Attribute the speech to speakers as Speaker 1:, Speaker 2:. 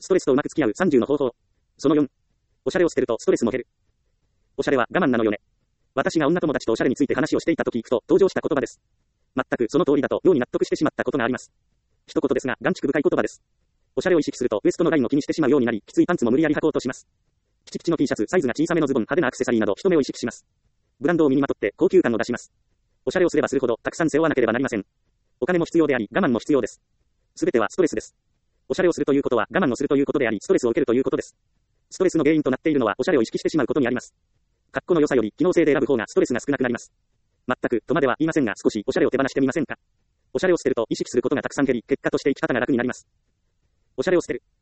Speaker 1: ストレスとうまく付き合う30の方法。その4。おしゃれを捨てるとストレスも減る。おしゃれは我慢なのよね。私が女友達とおしゃれについて話をしていたときふと登場した言葉です。全くその通りだと妙に納得してしまったことがあります。一言ですが、眼蓄深い言葉です。おしゃれを意識するとウエストのラインを気にしてしまうようになり、きついパンツも無理やり履こうとします。ピチピチの T シャツ、サイズが小さめのズボン、派手なアクセサリーなど人目を意識します。ブランドを身にまとって高級感を出します。おしゃれをすればするほどたくさん背負わなければなりません。お金も必要であり、我慢も必要です。すべてはストレスです。おしゃれをするということは我慢をするということであり、ストレスを受けるということです。ストレスの原因となっているのはおしゃれを意識してしまうことにあります。格好の良さより機能性で選ぶ方がストレスが少なくなります。全くとまでは言いませんが、少しおしゃれを手放してみませんか。おしゃれを捨てると意識することがたくさん減り、結果として生き方が楽になります。おしゃれを捨てる。